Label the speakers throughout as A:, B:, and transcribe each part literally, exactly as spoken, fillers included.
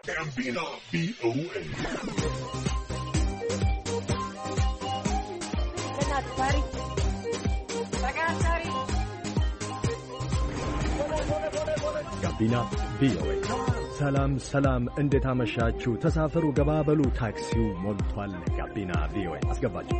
A: Gambino B O A.
B: ጋቢና ቪኦኤ ሰላም ሰላም እንዴት አመሻችሁ ተሳፈሩ ገባበሉ ታክሲው ሞልቷል ጋቢና ቪኦኤ አስገባችሁ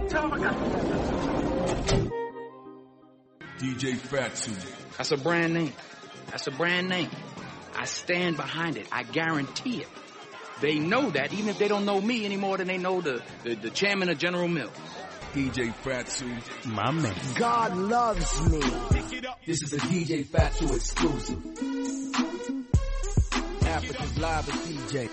C: D J Fatsu.
D: That's a brand name. That's a brand name. I stand behind it. I guarantee it. They know that even if they don't know me any more than they know the, the, the chairman of General Mills.
C: D J Fatsu.
B: My man.
E: God loves me.
F: This is a D J Fatsu exclusive. Africa's live with D J.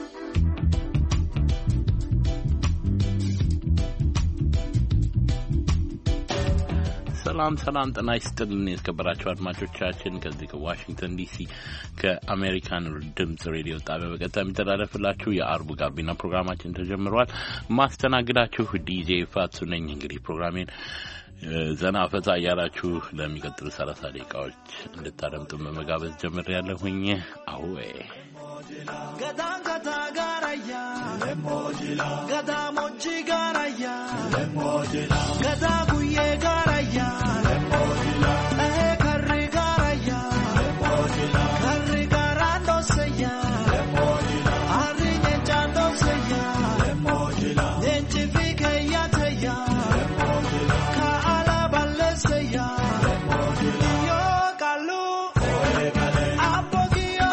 G: ሰላም ሰላም ጤና ይስጥልን የተከበራችሁ አድማጮቻችን ከዚህ ከዋሽንግተን ዲሲ ከአሜሪካን ድምጽ ሬዲዮ ጣቢያ በቀጥታ የሚተላለፍላችሁ የአርቡ ጋቢና ፕሮግራማችን ተጀምሯል። ማስተናግዳችሁ ዲጄ ፋትሱ ነኝ። እንግዲህ ፕሮግራሜን ዘና ፈታ ያላችሁ ለሚቀጥሉ ሰላሳ ደቂቃዎች እንድታደምጡ በመጋበዝ ጀምሬያለሁኝ። አሁን
E: Gadang gadagaraya lemojila gadamoji garaya lemojila gadaguye garaya lemojila eh karri garaya lemojila karri garando seya lemojila arine chando seya lemojila nenchifike yateya lemojila ka ala balle seya lemojila yo kalu kale apogio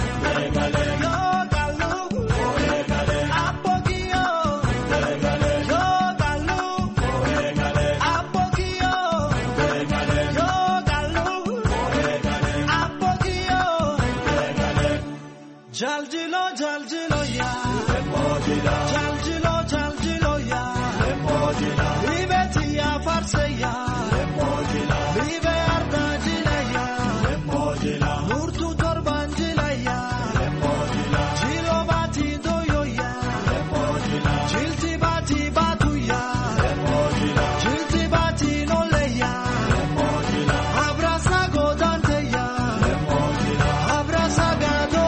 E: Jaljilo jaljilo ya lemojila jaljilo jaljilo ya lemojila libeti ya farse ya lemojila libe ardajila ya lemojila murtu torbanjila ya lemojila jilo bati doyo ya lemojila jilti bati batu ya lemojila jilti bati nole ya lemojila abrasa godante ya lemojila abrasa gado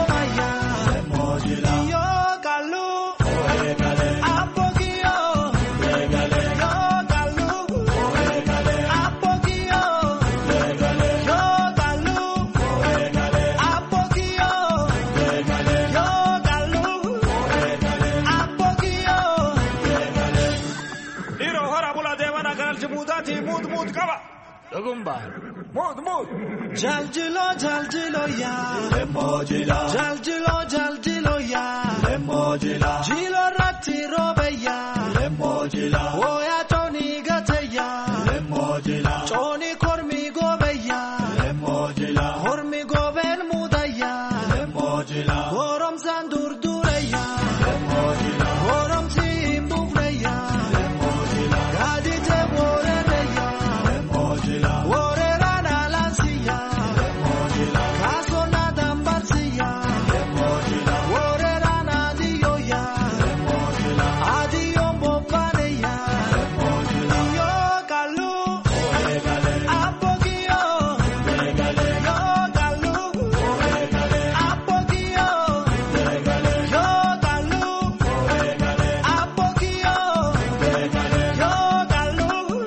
E: yo kalu kale apogio kale yo kalu kale apogio kale yo kalu kale apogio kale yo kalu kale apogio kale
H: Hiro hora bula devana kanal chimudati mud mud kaba Dagumba mud mud
E: Jaljilo jaljilo ya
H: lemojila
E: jaljilo jaljilo ya
H: lemojila
E: jilo ratti robe ya
H: lemojila
E: oya toni gate ya
H: lemojila
E: toni kormi gobe ya
H: lemojila
E: kormi goben muda ya
H: lemojila
E: gorom sandur dure ya
H: lemojila
E: gorom simbufre ya
H: lemojila
E: gadi te bore ya
H: lemojila
E: ore rana lansia
H: lemojila
E: kasona dambarsia
H: lemojila
E: ore rana dio ya
H: lemojila
E: adio bopane ya
H: lemojila
E: yo kalu
H: kale
E: apogio
H: kale
E: yo kalu
H: kale
E: apogio
H: kale
E: yo kalu
H: kale
E: apogio
H: kale
E: yo kalu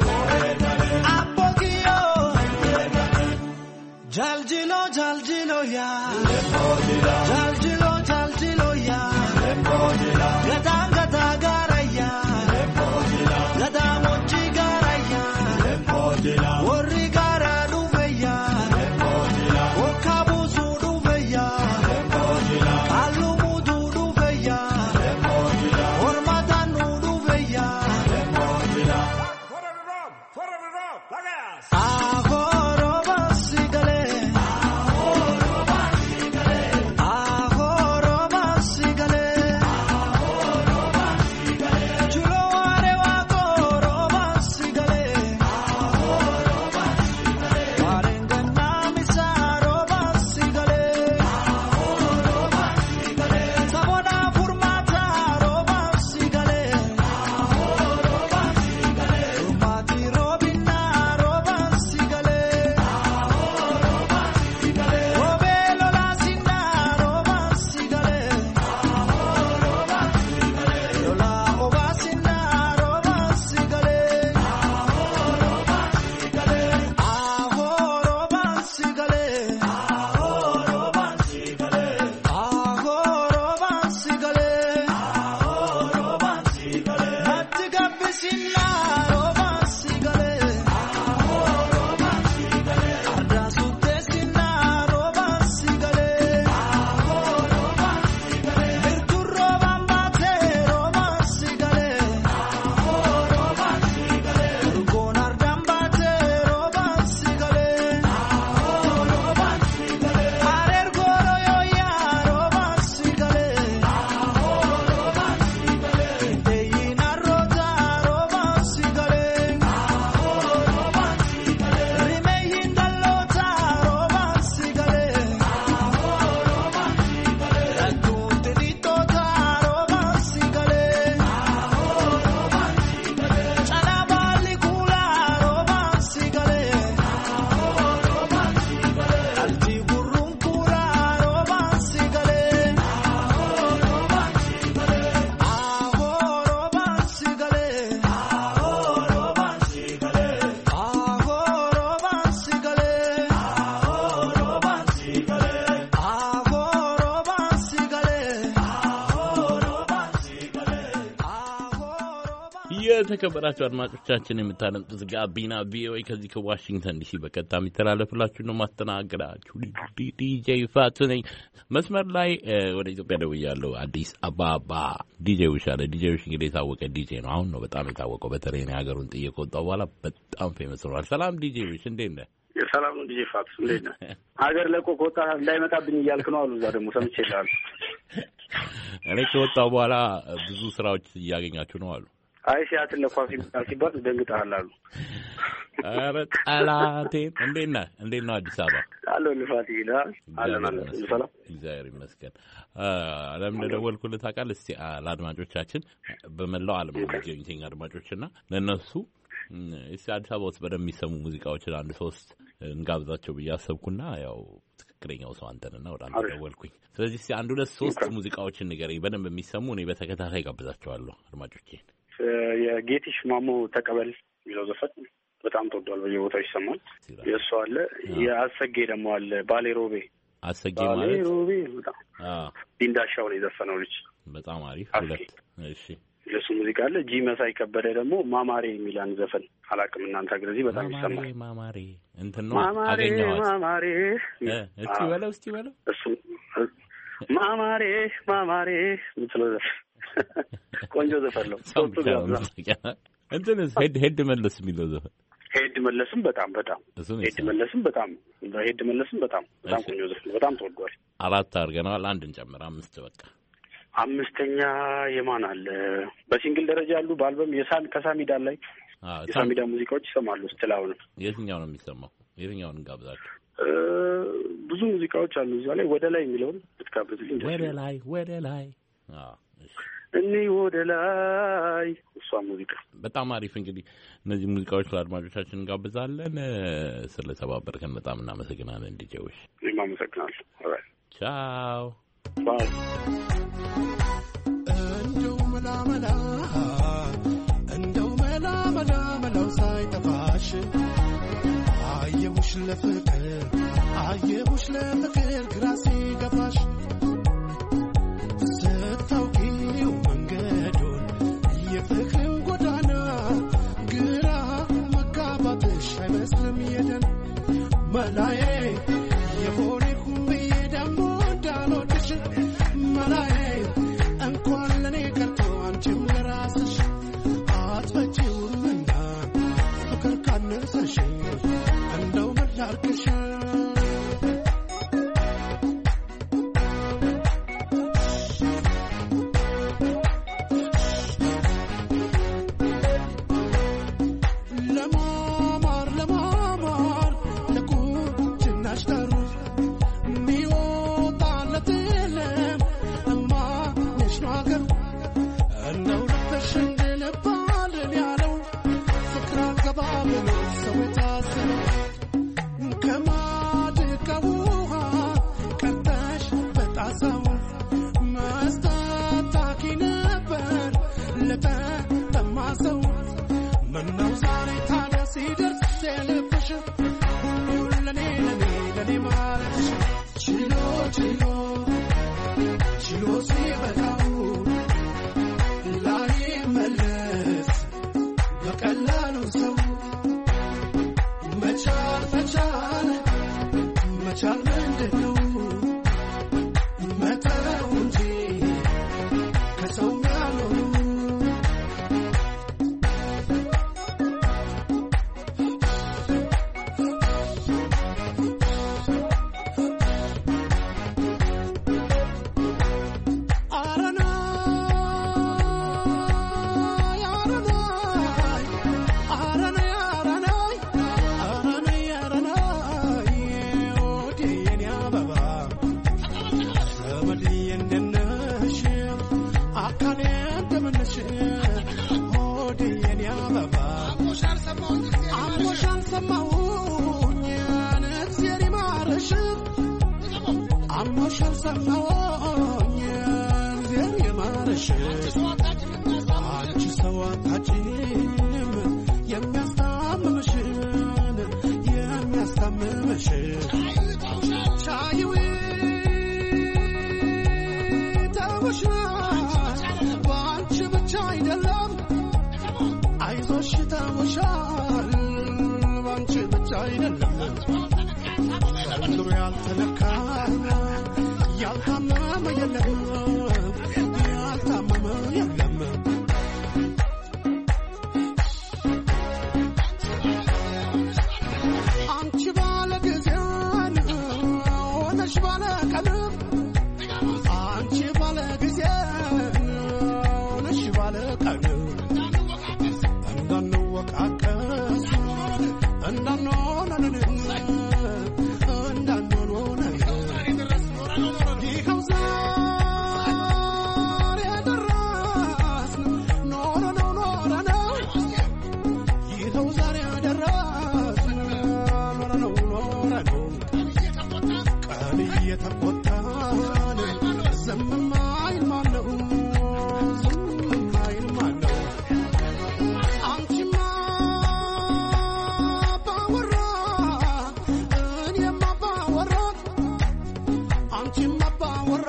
E: apogio jaljilo jaljilo ya
H: lemojila
E: jaljilo jaljilo ya
H: lemojila
E: gadang gadagaraya
H: lemojila
E: gadamoji garaya
H: lemojila
E: worri gara duveya
H: lemojila
E: okabuzu duveya
H: lemojila
E: alumudu duveya
H: lemojila
E: hormatanu duveya
H: lemojila Fora the road fora the road lagas
E: agoro basigale agoro basigale
G: የተከበራችሁ አድማጮቻችን የምታደምጡት ጋቢና ቪኦኤ ከዚህ ከዋሽንግተን ዲሲ በቀጥታ የሚተላለፍላችሁ ነው። ማስተናገዳችሁ ዲጄ ፋቱ ነኝ። መስመር ላይ ወደ ኢትዮጵያ ደውያለሁ። አዲስ አበባ ዲጄ ውሽ አለ። ዲጄ ውሽ እንግዲህ የታወቀ ዲጄ ነው። አሁን ነው በጣም የታወቀው። በተለይ ነው ሀገሩን ጥዬ ከወጣሁ በኋላ በጣም ፌመስ ሆኗል። ሰላም ዲጄ ውሽ፣ እንዴት ነህ?
I: የሰላም ዲጄ ፋቱ እንዴት ነህ? ሀገር ለቆ ከወጣ እንዳይመጣብኝ እያልክ ነው አሉ። እዛ ደግሞ ሰምቼልሃለሁ።
G: እኔ ከወጣሁ በኋላ ብዙ ስራዎች እያገኛችሁ ነው አሉ።
I: አይ ሲያትል ለኳስ ሲባል ደንግጠሃል አሉ።
G: ኧረ ጠላቴን። እንዴት ነህ? እንዴት ነው አዲስ አበባ?
I: አለሁ ልፋት ይላል አለና ሰላም
G: እግዚአብሔር ይመስገን። ለምን ደወልኩልህ ታውቃለህ? እስቲ ለአድማጮቻችን በመላው ዓለም የሚገኙ አድማጮችና ለነሱ እስቲ አዲስ አበባ ውስጥ በደንብ የሚሰሙ ሙዚቃዎችን አንድ ሶስት እንጋብዛቸው ብዬ አሰብኩና ያው ትክክለኛው ሰው አንተንና ወደ አንተ ደወልኩኝ። ስለዚህ እስቲ አንድ ሁለት ሶስት ሙዚቃዎችን ንገረኝ በደንብ የሚሰሙ። እኔ በተከታታይ ጋብዛቸዋለሁ አድማጮቼን።
I: የጌቲሽ ማሞ ተቀበል የሚለው ዘፈን በጣም ተወዷል፣ በየቦታው ይሰማል። የእሱ አለ። የአሰጌ ደግሞ አለ ባሌሮቤ።
G: አሰጌ ማለት
I: ባሌሮቤ በጣም አዎ፣ ዲንዳሻው ነው የዘፈነው ልጅ።
G: በጣም አሪፍ ሁለት። እሺ
I: ለሱ ሙዚቃ አለ። ጂ መሳይ ከበደ ደግሞ ማማሬ የሚላን ዘፈን አላውቅም እናንተ ግረዚ በጣም ይሰማል።
G: ማማሬ እንትን ነው አገኘዋት። ማማሬ እስቲ በለው እስቲ በለው
I: እሱ ማማሬ ማማሬ ምትለው ዘፈን ቆንጆ ዘፈን ነው። ሶስቱ ጋር
G: እንትን ሄድ ሄድ መለስ የሚለው ዘፈን
I: ሄድ መለስም በጣም በጣም ሄድ መለስም በጣም ሄድ መለስም በጣም በጣም ቆንጆ ዘፈን በጣም ተወዷል።
G: አራት አድርገናል። አንድ እንጨምር አምስት በቃ
I: አምስተኛ የማን አለ? በሲንግል ደረጃ ያሉ በአልበም የሳን ከሳሚዳ ላይ የሳሚዳ ሙዚቃዎች ይሰማሉ። ስትላውን
G: የትኛው ነው የሚሰማው? የትኛውን እንጋብዛችሁ?
I: ብዙ ሙዚቃዎች አሉ እዛ ላይ። ወደ ላይ የሚለውን ብትጋብዝልኝ።
G: ወደ ላይ ወደ ላይ አዎ
I: እኔ ወደ ላይ እሷ ሙዚቃ
G: በጣም አሪፍ። እንግዲህ እነዚህ ሙዚቃዎች ለአድማጮቻችን እንጋብዛለን። ስለተባበርከን በጣም እናመሰግናለን ዲጄዎች።
I: እኔም አመሰግናለሁ። ኦራይት
G: ቻው
I: ባይ።
E: እንደው መላ መላ እንደው መላ መላ መላው ሳይጠፋሽ አየሁሽ ለፍቅር አየሁሽ ለፍቅር ግራ ሲገባሽ ስታውቂው መንገዱን የፍቅርን ጎዳና ግራ መጋባትሽ አይመስልም የደን መላዬ የሆንኩም ብዬ ደግሞ እንዳልወድሽ መላዬ እንኳን ለእኔ ቀርቶ አንቺም ለራስሽ አትፈጪውምና ፍቅር ካነሰሽ እንደው ምን ላድርግሽ ይሻል ባንቺ ብቻ አይደለም ዘንድሮ ያልተነካ ያልታመመ የለም ያልታመመ የለም አንቺ ባለ ጊዜ ሆነሽ ባለ ቀልብ አንቺ ባለ ጊዜ ሆነሽ ባለ ቀልብ እንዳንወቃቀስ እንዳንሆን እንዳንሆን ይኸው ዛሬ ደረስን ኖረነው ኖረነው ይኸው ዛሬ ደረስን ኖረነው ኖረነው ቀን እየተቆጣን ዝም አይል ማነው ዝም አይል ማነው አንቺማ ባወራ እኔማ ባወራ አንቺማ ባወራ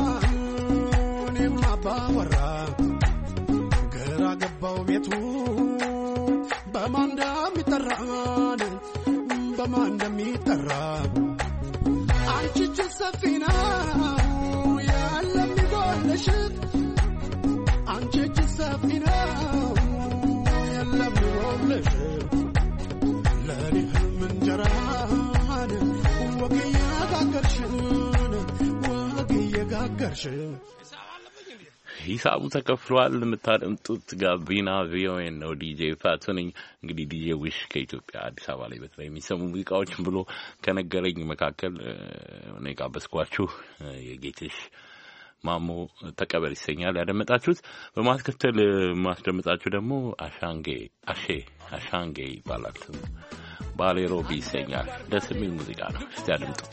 E: እኔማ ባወራ ግራ ገባው ቤቱ በማን እንደሚጠራን በማን እንደሚጠራ አንቺ እጅ ሰፊ ነው ያለም ይጎልሽ አንቺ እጅ ሰፊ ነው ያለም ይጎልሽ ለኔ ህልም እንጀራን ወግ እየጋገርሽን ወግ እየጋገርሽን
G: ሂሳቡ ተከፍሏል። የምታደምጡት ጋቢና ቪኦኤ ነው። ዲጄ ፋቱ ነኝ። እንግዲህ ዲጄ ዊሽ ከኢትዮጵያ አዲስ አበባ ላይ በተለይ የሚሰሙ ሙዚቃዎችን ብሎ ከነገረኝ መካከል እኔ ጋበዝኳችሁ የጌትሽ ማሞ ተቀበል ይሰኛል ያደመጣችሁት። በማስከተል ማስደምጣችሁ ደግሞ አሻንጌ አሼ አሻንጌ ይባላል። ባሌሮቢ ይሰኛል። ደስ የሚል ሙዚቃ ነው። እስቲ አድምጡት።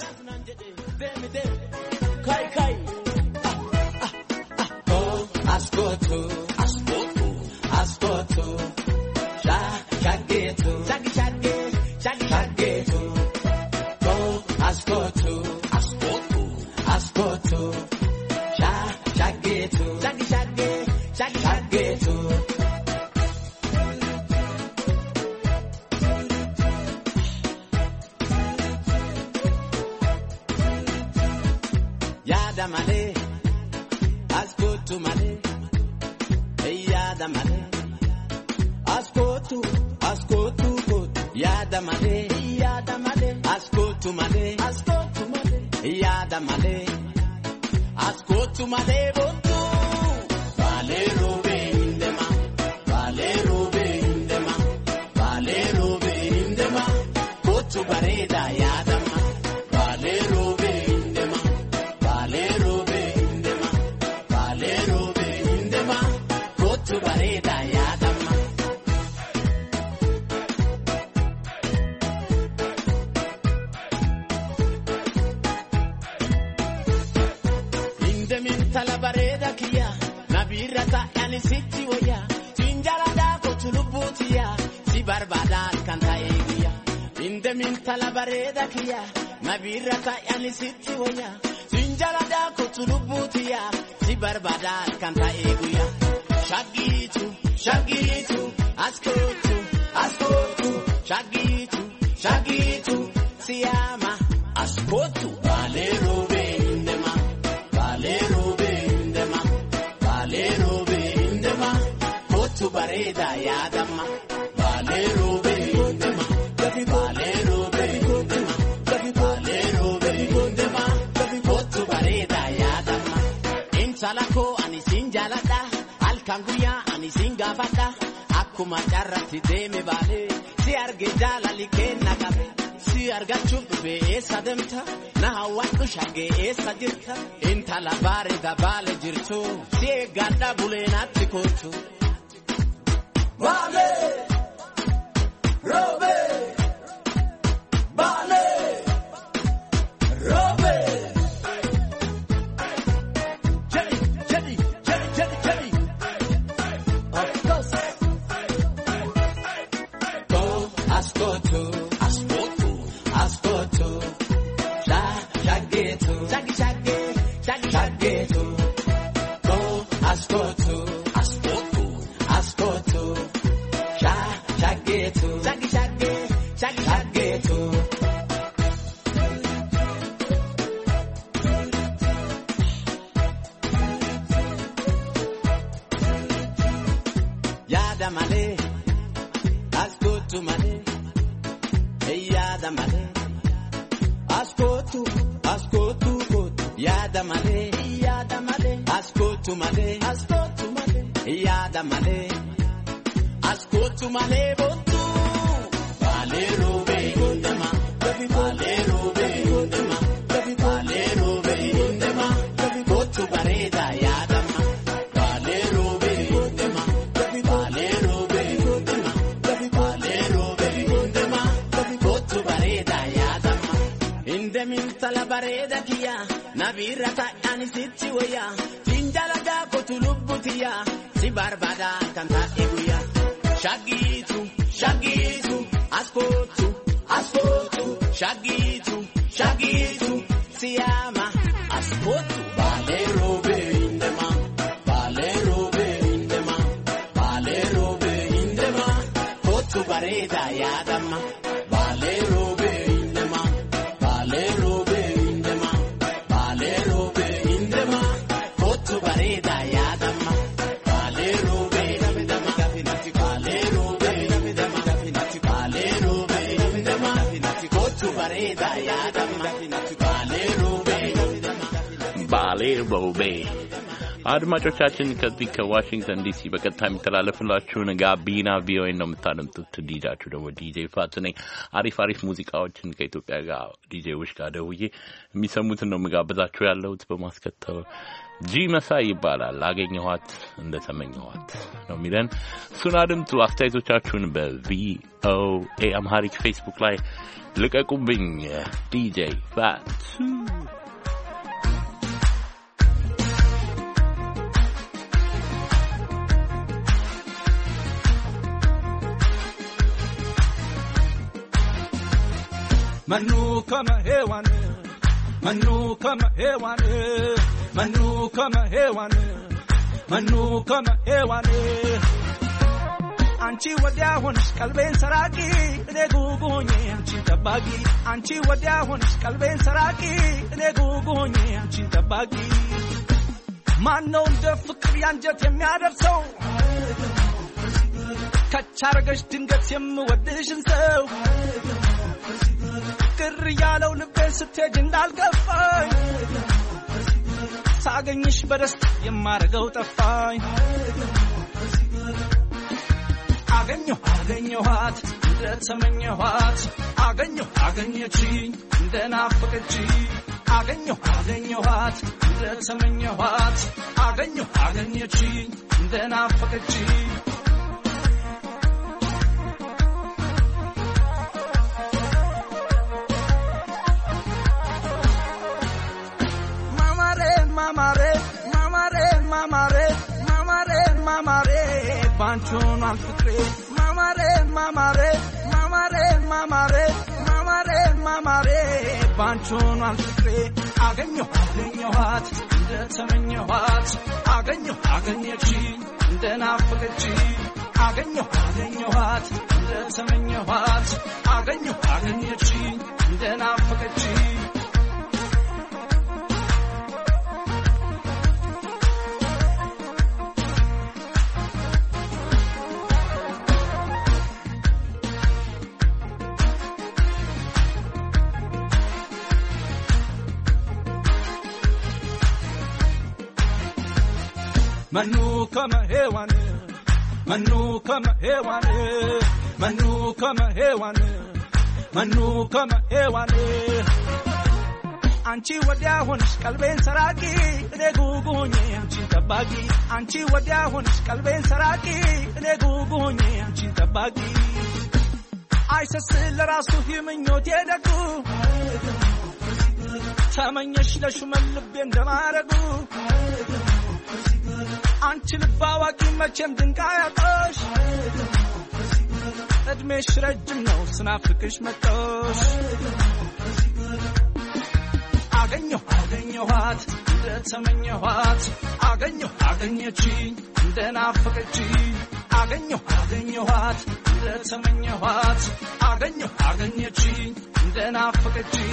J: ካይ ካይ Ascolto, ascolto, ascolto, sha, shaghetto, shaggy, shaggy, shaggy, shaghetto. Oh, ascolto, ascolto, ascolto, sha, shaghetto, shaggy, shaggy, shaggy, shaghetto. Yada male, ascolto male. Yada male, ascolto, ascolto, yada male, yada male, ascolto male, ascolto male, yada male, ascolto male, bonto, vale robe indema, vale robe indema, vale robe indema, kotu bareda yada ma, vale robe indema, vale robe indema, vale robe indema. To bareda yadama inde min tala bareda kiya nabirata yani sitti waya tinjala da ko tulubutiya si barbada kanta egiya inde min tala bareda kiya nabirata yani sitti waya tinjala da ko tulubutiya si barbada kanta egiya Shagitu, shagitu, ascolto, ascolto, shagitu, shagitu, siama, ascolto, vale robe indema, vale robe indema, vale robe indema, kotu bareda yadama, vale robe indema, vale robe indema, vale robe indema, kotu bareda yadama, insalako anisinjalada. Kanguya ani singa fata akuma charati deme bale si arge jala likena kabe si arga chubbe esa demta na hawatu shage esa jirta inta la bare da bale jirto si gada bulena tikoto bale robe bale robe Ascolto, ascolto, ascolto, sha, shaghetto, shaggy, shaggy, shaggy, shaghetto. Oh, ascolto, ascolto, ascolto, sha, shaghetto. yada male ascolto male yada male ascolto ascolto yada male yada male ascolto male ascolto male yada male ascolto male botu valero be indema valero be indema valero be indema botu bareda yada ma valero be indema valero be indema valero be indema botu bareda yada ma indemin tala bareda kiya nabirata yani sitti waya tinjala da kotulubutiya si barbada kanta eguya shagitu shagitu ascoltu ascoltu shagitu shagitu siama ascoltu valero be indema valero be indema valero be indema kotu bareda yadama valero be indema valero be indema valero be indema kotu bareda yadama valero be indema valero be indema valero be indema kotu bareda yadama valero be
G: valero be አድማጮቻችን ከዚህ ከዋሽንግተን ዲሲ በቀጥታ የሚተላለፍላችሁን ጋቢና ቪኦኤ ነው የምታደምጡት። ዲጃችሁ ደግሞ ዲጄ ፋቱ ነኝ። አሪፍ አሪፍ ሙዚቃዎችን ከኢትዮጵያ ጋር ዲጄዎች ጋር ደውዬ የሚሰሙትን ነው የምጋብዛችሁ ያለሁት። በማስከተል ጂ መሳይ ይባላል አገኘኋት እንደተመኘኋት ነው የሚለን። እሱን አድምጡ። አስተያየቶቻችሁን በቪኦኤ አምሃሪክ ፌስቡክ ላይ ልቀቁብኝ። ዲጄ ፋቱ
H: Manu kama hewan Manu kama hewan Manu kama hewan Manu kama hewan Anchi wadia honish kalben saraki ne gugunye anchi tabagi Anchi wadia honish kalben saraki ne gugunye anchi tabagi Mano nde fikr yanjet yemiaderso Kachargash dingat yemwadishin so ቅር ያለው ልቤ ስትሄድ እንዳልገፋኝ ሳገኝሽ በደስታ የማረገው ጠፋኝ አገኘሁ አገኘኋት እንደተመኘኋት አገኘሁ አገኘችኝ እንደናፈቀችኝ አገኘሁ አገኘኋት እንደተመኘኋት አገኘሁ አገኘችኝ እንደናፈቀችኝ mamare mamare mamare mamare mamare banchon al fikre mamare mamare mamare mamare mamare mamare banchon al fikre aganyo aganyohat እንደተመኘኋት አገኘሁ አገኘችኝ እንደናፈቀችኝ አገኘሁ አገኘኋት እንደተመኘኋት አገኘሁ አገኘችኝ እንደናፈቀችኝ Manu kama hewan Manu kama hewan Manu kama hewan Manu kama hewan Anchi wadia honish kalben saraki ne gugunye anchi tabagi Anchi wadia honish kalben saraki ne gugunye anchi tabagi Aisas larasu himinyote dagu Tamanyesh la shumal lubbe ndamaragu አንቺ ልባዋቂ መቼም ድንቃያጦሽ እድሜሽ ረጅም ነው ስናፍቅሽ መጣሽ አገኘሁ አገኘኋት እንደተመኘኋት አገኘሁ አገኘችኝ እንደናፈቀችኝ አገኘሁ አገኘኋት እንደተመኘኋት አገኘሁ አገኘችኝ እንደናፈቀችኝ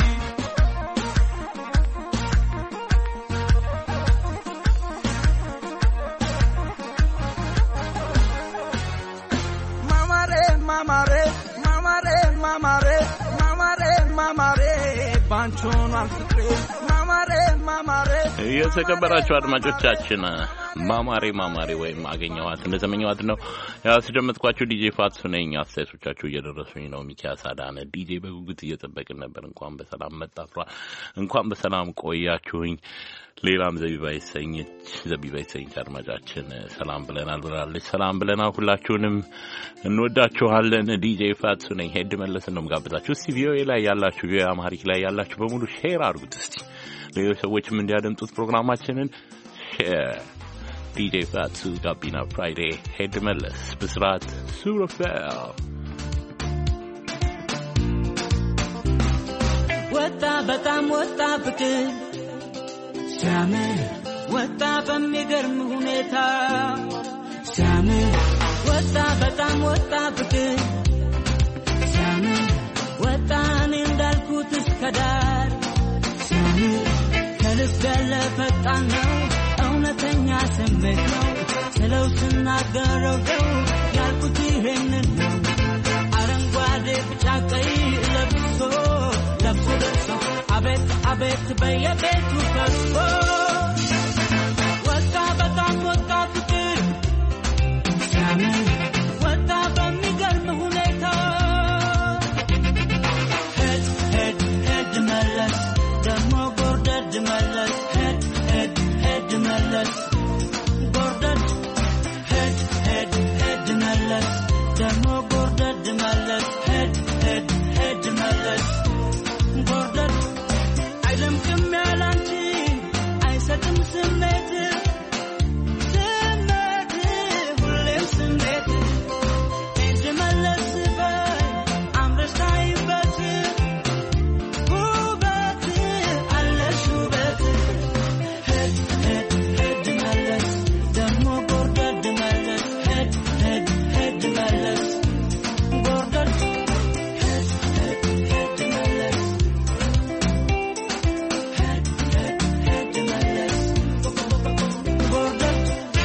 G: የተከበራችሁ አድማጮቻችን ማማሬ ማማሬ ወይም አገኘዋት እንደተመኘዋት ነው ያስደመጥኳችሁ ዲጄ ፋትሱ ነኝ። አስተያየቶቻችሁ እየደረሱኝ ነው። ሚኪያስ አዳነ ዲጄ በጉጉት እየጠበቅን ነበር። እንኳን በሰላም መጣፍራ እንኳን በሰላም ቆያችሁኝ። ሌላም ዘቢባ ይሰኝች ዘቢባ ይሰኝች አድማጫችን ሰላም ብለናል ብላለች። ሰላም ብለናል። ሁላችሁንም እንወዳችኋለን። ዲጄ ፋትሱ ነኝ። ሄድ መለስን ነው ጋብዛችሁ። እስቲ ቪኦኤ ላይ ያላችሁ ቪኦኤ አማሪክ ላይ ያላችሁ በሙሉ ሼር አድርጉት እስቲ ሌሎች ሰዎችም እንዲያደምጡት ፕሮግራማችንን ሼር። ዲጄ ፋትሱ ጋቢና ፍራይዴ ሄድ መለስ ብስራት ሱረፌል
H: ወጣ በጣም ወጣ ፍቅር ሲያምር ወጣ በሚገርም ሁኔታ ሲያምር ወጣ በጣም ወጣ ፍቅር ሲያምር ወጣ እኔ እንዳልኩት እስከ ዳር ሲያምር ከልብ ያለ ፈጣን ነው እውነተኛ ስሜት ነው ስለው ስናገረው ደው ያልኩት ይሄንን ነው አረንጓዴ ቢጫ ቀይ ለብሶ ለብሶ ደርሶ አቤት አቤት በየቤቱ ፈሶ ወጣ በጣም ወጣ ፍቅር ሲያምር ወጣ በሚገርም ሁኔታ ሄድ ሄድ ሄድ መለስ ደሞ ጎርደድ መለስ ሄድ ሄድ ሄድ መለስ ጎርደድ ሄድ ሄድ ሄድ መለስ ደሞ ጎርደድ መለስ ሄድ ሄድ ሄድ መለስ ጎርደድ አይደምቅም ያላንቺ አይሰጥም ስሜት ስሜት ሁሌም ስሜት ሄድ መለስ በይ አምረሽ ታይበት ውበት አለሽ ውበት ሄድ ሄድ ሄድ መለስ ደሞ ጎርደድ መለስ ሄድ ሄድ ሄድ መለስ ጎርደድ ሄድ ሄድ ሄድ መለስ ሄድ ሄድ ሄድ መለስ ጎርደድ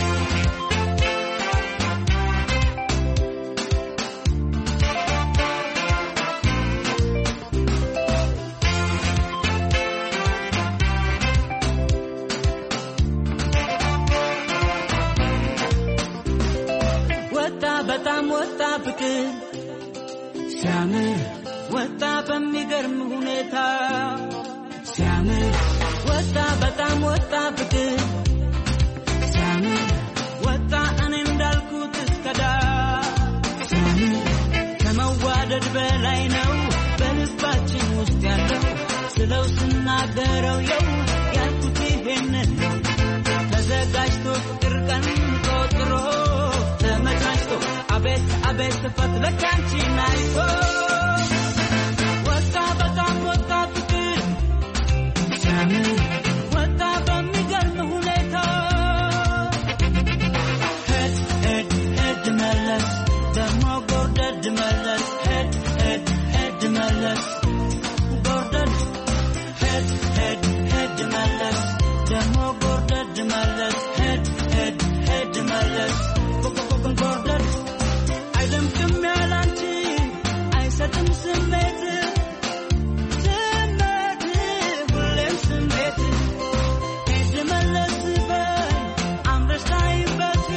H: ወጣ በጣም ወጣ ፍቅር ሲያምር ወጣ በሚገርም ሁኔታ ሲያምር ወጣ በጣም ወጣ ፍቅር ሲያምር ወጣ እኔ እንዳልኩት እስከ ዳር ሲያምር ከመዋደድ በላይ ነው በልባችን ውስጥ ያለው ስለው ስናገረው የው ያልኩት ይሄንን ነው ተዘጋጅቶ ፍቅር ቀን ቆጥሮ ተመቻችቶ አቤት አቤት ፈትለክ አንቺን አይቶ ወጣ በጣም ወጣ ፍቅር ሲያምር ወጣ በሚገርም ሁኔታ ሄድ ሄድ ሄድ መለስ ደሞ ጎርደድ መለስ ሄድ ሄድ ሄድ መለስ ጎርደድ ሄድ ሄድ ሄድ መለስ ደሞ ጎርደድ መለስ ሄድ ሄድ ሄድ መለስ ጎርደድ አይደምቅም ያላንቺ አይሰጥም ስሜት ስሜት ሁሌም ስሜት ሄድ መለስ በይ አምረሽ ታይበት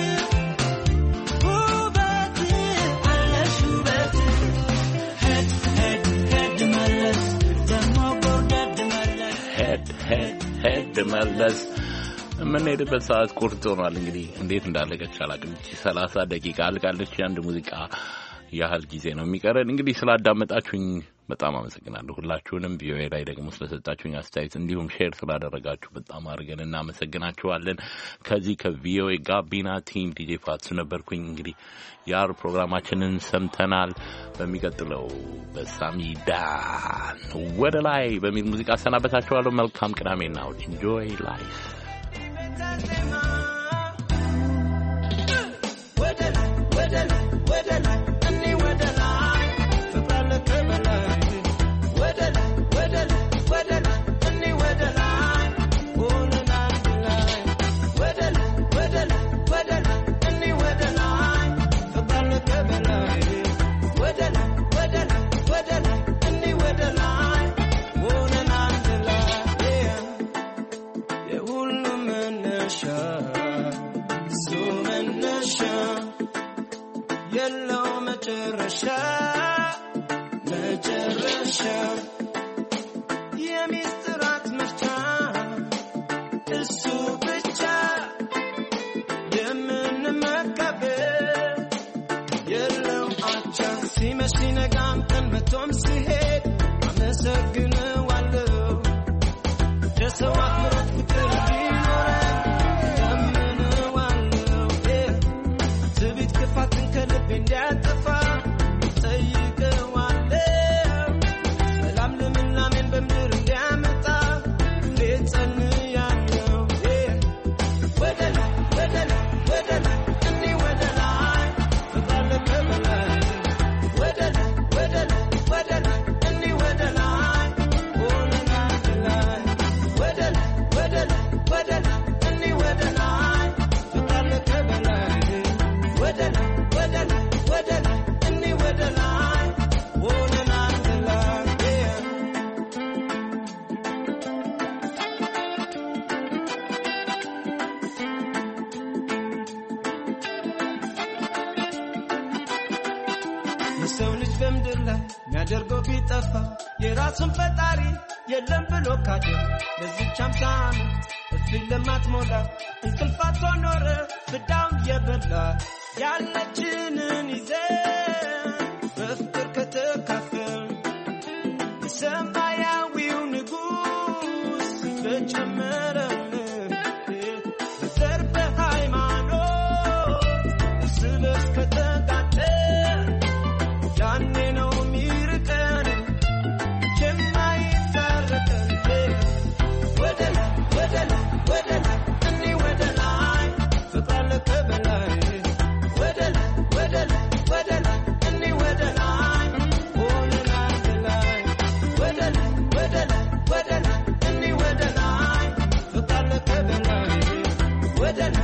H: ውበት አለሽ ውበት ሄድ ሄድ ሄድ መለስ ደሞ ጎርደድ መለስ
G: ሄድ ሄድ ሄድ መለስ የምንሄድበት ሰዓት ቁርጥ ሆኗል። እንግዲህ እንዴት እንዳለቀች አላውቅም። ሰላሳ ደቂቃ አልቃለች። አንድ ሙዚቃ ያህል ጊዜ ነው የሚቀረን። እንግዲህ ስላዳመጣችሁኝ በጣም አመሰግናለሁ። ሁላችሁንም ቪኦኤ ላይ ደግሞ ስለሰጣችሁኝ አስተያየት እንዲሁም ሼር ስላደረጋችሁ በጣም አድርገን እናመሰግናችኋለን። ከዚህ ከቪኦኤ ጋቢና ቲም ዲጄ ፋትሱ ነበርኩኝ። እንግዲህ ያር ፕሮግራማችንን ሰምተናል። በሚቀጥለው በሳሚዳን ወደ ላይ በሚል ሙዚቃ አሰናበታችኋለሁ። መልካም ቅዳሜና እሑድ። ኢንጆይ ላይፍ
H: Yeah. መነሻ ሱመነሻ የለው መጨረሻ መጨረሻ የሚስጥራት መፍቻ እሱ ብቻ የምንመካበት የለው አቻ ሲመሽ ሲነጋም ቀን መቶም ሲሄድ አመሰግነዋለሁ የሰው አክብሮት ፍቅር ቢኖረኝ ለምነዋለሁ ትዕቢት ክፋትን ከልቤ እንዲያጠፋ ጠይቀዋለሁ ሰላም ልምላሜን በምድር እንዲያመጣ ጸልያለሁ ወደ ላይ ወደ ላይ ወደ ላይ እኔ ወደ ላይ ፍቅር ከበላይ ወደ ላይ ወደ ላይ ወደ ላይ እኔ ወደ ላይ ወደ ላይ ወደ ላይ ወደ ላይ ወደ ላይ እኔ ወደ ላይ ፍቅር ከበላይ ወደ ላይ ወደ ላይ ወደ ላይ እኔ ወደ ላይ ወደ ላይ የሰው ልጅ በምድር ላይ የሚያደርገው ቢጠፋ የራሱን ፈጣሪ የለም ብሎ ካደ ለዚህች አምሳ ዓመት እፍኝ ለማትሞላ እንቅልፋቶ ኖረ ፍዳውን የበላ ያለችንን ይዘን በፍቅር ከተካፈል የሰማያዊው ንጉሥ በጨመረልን በዘር በሃይማኖት እርስ በርስ ከተጋጨን ያኔ ነው የሚርቀን የማይታረቀን ወደ ላይ ወደ ላይ ወደ ላይ እኔ ወደ ላይ ፍቅር ከበላይ ወደ ላይ ወደ ላይ ወደ ላይ እኔ ወደ ላይ ወደ ላይ ወደ ላይ ወደ ላይ ወደ ላይ እኔ ወደ ላይ ፍቅር ከበላይ ወደ ላይ